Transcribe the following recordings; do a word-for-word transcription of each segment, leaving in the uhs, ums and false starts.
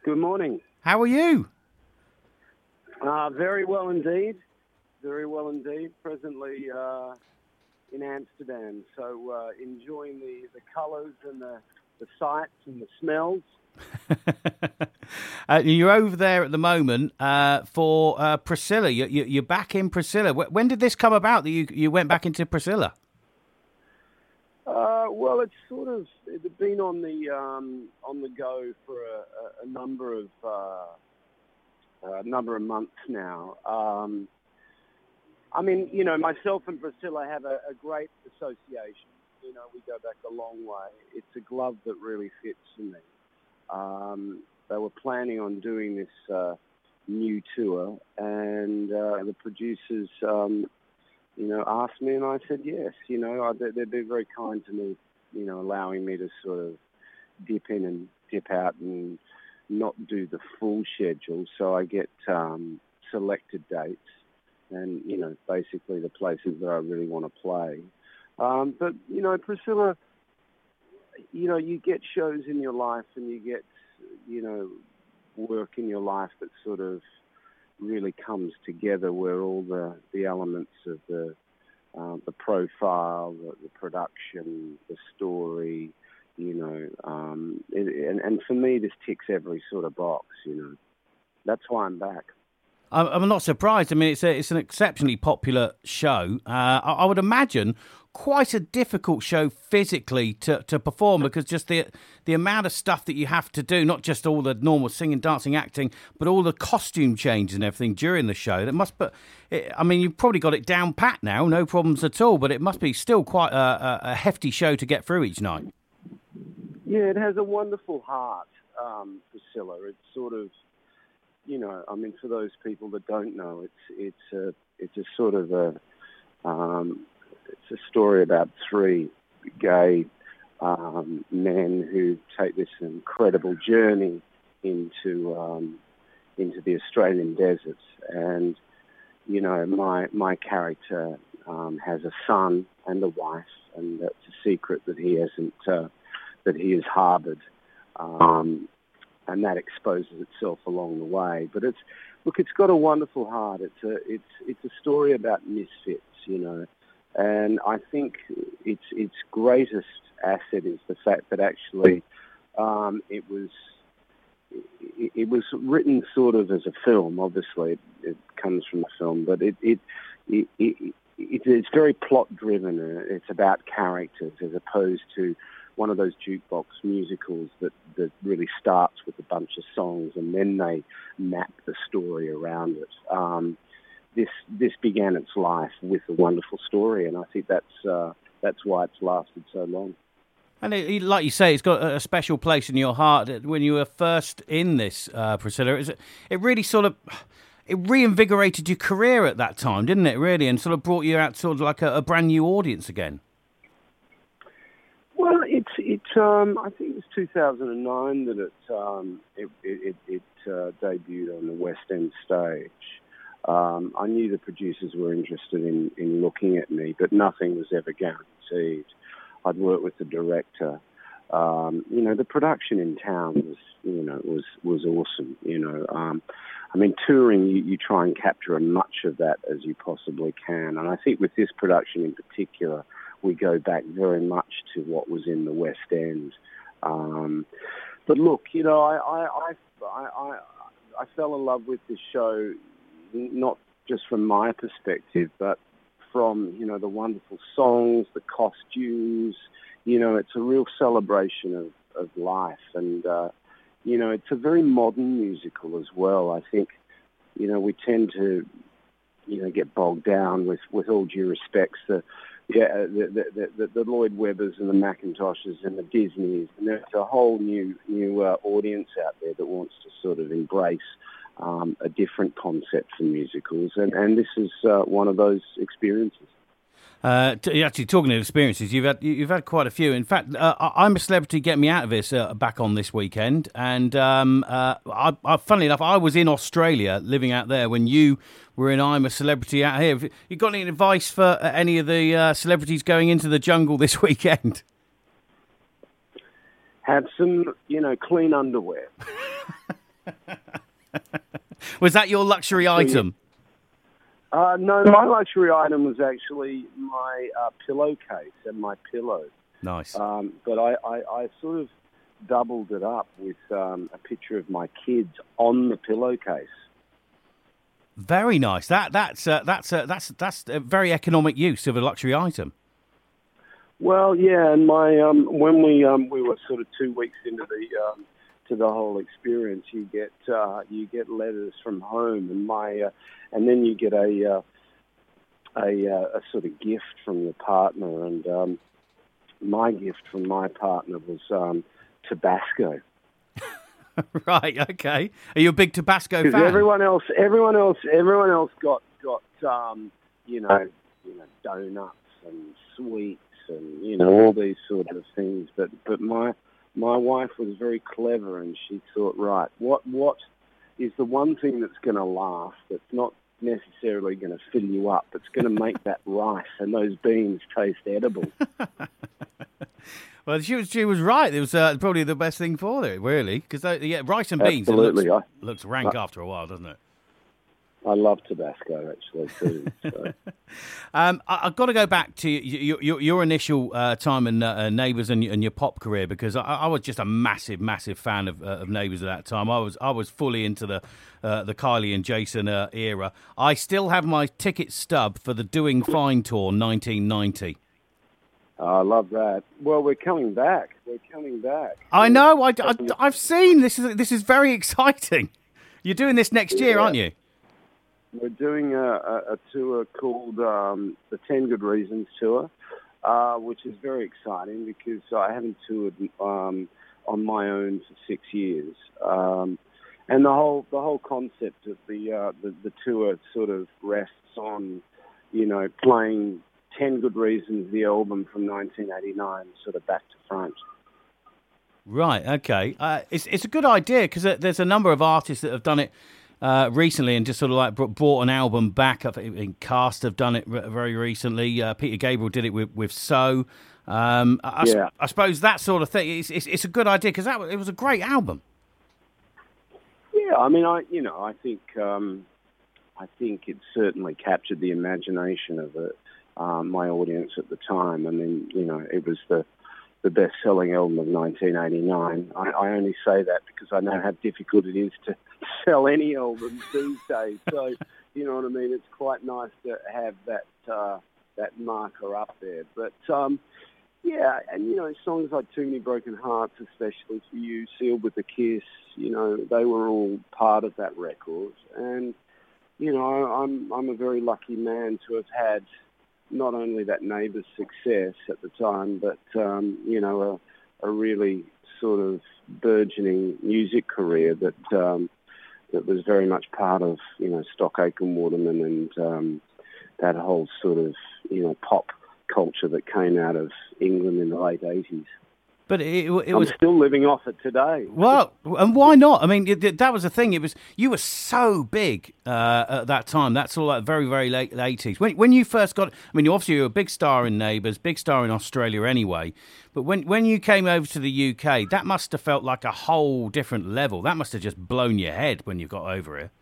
Good morning. How are you? Uh, very well indeed. Very well indeed. Presently uh, in Amsterdam. So uh, enjoying the, the colours and the, the sights and the smells. uh, you're over there at the moment uh, for uh, Priscilla. You, you, you're back in Priscilla. When did this come about that you, you went back into Priscilla? Uh, well, it's sort of it's been on the um, on the go for a, a number of uh, a number of months now. Um, I mean, you know, myself and Priscilla have a, a great association. You know, we go back a long way. It's a glove that really fits for me. Um, they were planning on doing this uh, new tour, and uh, the producers. Um, you know, asked me, and I said yes. You know, I, they've been very kind to me, you know, allowing me to sort of dip in and dip out and not do the full schedule. So I get um, selected dates and, you know, basically the places that I really want to play. Um, but, you know, Priscilla, you know, you get shows in your life and you get, you know, work in your life that sort of really comes together, where all the, the elements of the uh, the profile, the, the production, the story, you know, um, it, and, and for me this ticks every sort of box, you know. That's why I'm back. I'm not surprised. I mean, it's a, it's an exceptionally popular show. Uh, I, I would imagine quite a difficult show physically to, to perform, because just the the amount of stuff that you have to do, not just all the normal singing, dancing, acting, but all the costume changes and everything during the show. That must, but I mean, you've probably got it down pat now, no problems at all. But it must be still quite a, a, a hefty show to get through each night. Yeah, it has a wonderful heart, um, Priscilla. It's sort of, you know, I mean, for those people that don't know, it's it's a it's a sort of a um, it's a story about three gay um, men who take this incredible journey into um, into the Australian deserts. And you know, my my character um, has a son and a wife, and that's a secret that he hasn't uh, that he has harboured. Um, And that exposes itself along the way. But it's look, it's got a wonderful heart. It's a it's it's a story about misfits, you know. And I think its its greatest asset is the fact that actually um, it was it, it was written sort of as a film. Obviously, it, it comes from a film, but it it, it, it, it it's very plot driven. It's about characters as opposed to one of those jukebox musicals that, that really starts with a bunch of songs and then they map the story around it. Um, this this began its life with a wonderful story, and I think that's uh, that's why it's lasted so long. And it, like you say, it's got a special place in your heart. When you were first in this, uh, Priscilla, it, it really sort of it reinvigorated your career at that time, didn't it? Really, and sort of brought you out sort of like a, a brand new audience again. Well, it's it. Um, I think it was two thousand nine that it um, it it, it uh, debuted on the West End stage. Um, I knew the producers were interested in, in looking at me, but nothing was ever guaranteed. I'd worked with the director. Um, you know, the production in town was you know was was awesome. You know, um, I mean, touring you, you try and capture as much of that as you possibly can, and I think with this production in particular, we go back very much to what was in the West End. Um, but look, you know, I, I, I, I, I fell in love with this show, not just from my perspective, but from, you know, the wonderful songs, the costumes. You know, it's a real celebration of, of life. And, uh, you know, it's a very modern musical as well. I think, you know, we tend to, you know, get bogged down with, with all due respects, the Yeah, the, the, the, the Lloyd Webbers and the Macintoshes and the Disneys, and there's a whole new new uh, audience out there that wants to sort of embrace um, a different concept for musicals, and, and this is uh, one of those experiences. Uh, t- actually, talking of experiences, you've had you've had quite a few. In fact, uh, I'm a Celebrity Get Me Out of This uh, back on this weekend, and um, uh, I, I, funnily enough, I was in Australia living out there when you were in I'm a Celebrity out here. Have you got any advice for uh, any of the uh, celebrities going into the jungle this weekend? Have some, you know, clean underwear. Was that your luxury item? Uh, no, my luxury item was actually my uh, pillowcase and my pillow. Nice. Um, but I, I, I sort of doubled it up with um, a picture of my kids on the pillowcase. Very nice. That that's uh, that's uh, that's that's a very economic use of a luxury item. Well, yeah, and my um, when we um, we were sort of two weeks into the um, to the whole experience, you get uh, you get letters from home, and my uh, and then you get a uh, a, uh, a sort of gift from your partner, and um, my gift from my partner was um, Tabasco. Right. Okay. Are you a big Tabasco fan? Because everyone else, everyone else, everyone else got got um, you know, you know, donuts and sweets and you know all these sort of things. But but my my wife was very clever, and she thought, right, what what is the one thing that's going to last? That's not necessarily going to fill you up. It's going to make that rice and those beans taste edible. Well, she was she was right. It was uh, probably the best thing for it, really, because yeah, rice and beans. Absolutely, it looks, I, looks rank I, after a while, doesn't it? I love Tabasco actually too. So. um, I, I've got to go back to your your, your initial uh, time in uh, Neighbours and, and your pop career, because I, I was just a massive, massive fan of, uh, of Neighbours at that time. I was I was fully into the uh, the Kylie and Jason uh, era. I still have my ticket stub for the Doing Fine tour, nineteen ninety. I love that. Well, we're coming back. We're coming back. I know. I, I, I've seen this. Is this is very exciting. You're doing this next year, yeah. aren't you? We're doing a, a, a tour called um, the ten Good Reasons Tour, uh, which is very exciting because I haven't toured um, on my own for six years, um, and the whole the whole concept of the, uh, the the tour sort of rests on, you know, playing ten Good Reasons, the album from nineteen eighty-nine, sort of back to front. Right. Okay. Uh, it's it's a good idea because there's a number of artists that have done it. Uh, recently, and just sort of like brought an album back. I think Cast have done it very recently. Uh, Peter Gabriel did it with with So. Um, I, yeah. I suppose that sort of thing. It's it's, it's a good idea because that it was a great album. Yeah, I mean, I you know, I think um, I think it certainly captured the imagination of it, um, my audience at the time. I mean, you know, it was the the best-selling album of nineteen eighty-nine. I, I only say that because I know how difficult it is to sell any albums these days. So, you know what I mean? It's quite nice to have that uh, that marker up there. But, um, yeah, and, you know, songs like Too Many Broken Hearts, especially for you, Sealed with a Kiss, you know, they were all part of that record. And, you know, I'm I'm a very lucky man to have had not only that Neighbours success at the time, but, um, you know, a, a really sort of burgeoning music career that um, that was very much part of, you know, Stock Aitken Waterman and um, that whole sort of, you know, pop culture that came out of England in the late eighties. But it, it I'm was still living off it today. Well, and why not? I mean, it, that was the thing. It was you were so big uh, at that time. That's all like very, very late eighties. When when you first got, I mean, you obviously you were a big star in Neighbours, big star in Australia anyway. But when when you came over to the U K, that must have felt like a whole different level. That must have just blown your head when you got over here.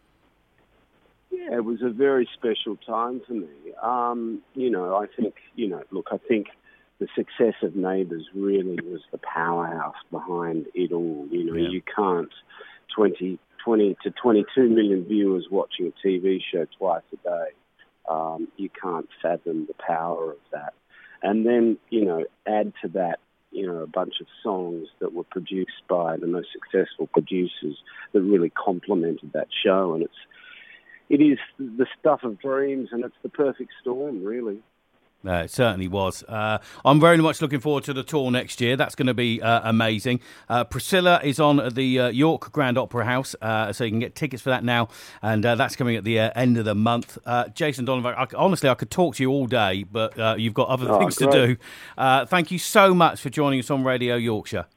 Yeah, it was a very special time for me. Um, you know, I think, you know, look, I think the success of Neighbours really was the powerhouse behind it all. You know, yeah. you can't twenty, twenty to twenty-two million viewers watching a T V show twice a day. Um, you can't fathom the power of that. And then, you know, add to that, you know, a bunch of songs that were produced by the most successful producers that really complemented that show. And it's, it is the stuff of dreams, and it's the perfect storm, really. No, it certainly was. Uh, I'm very much looking forward to the tour next year. That's going to be uh, amazing. Uh, Priscilla is on at the uh, York Grand Opera House, uh, so you can get tickets for that now, and uh, that's coming at the uh, end of the month. Uh, Jason Donovan, I, honestly, I could talk to you all day, but uh, you've got other oh, things great. to do. Uh, thank you so much for joining us on Radio Yorkshire.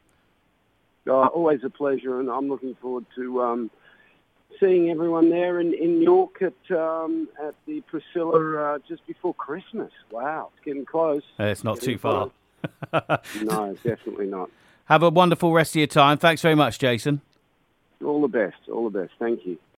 Uh, always a pleasure, and I'm looking forward to Um, seeing everyone there in, in York at um, at the Priscilla uh, just before Christmas. Wow, it's getting close. Uh, it's not getting too far. No, definitely not. Have a wonderful rest of your time. Thanks very much, Jason. All the best. All the best. Thank you.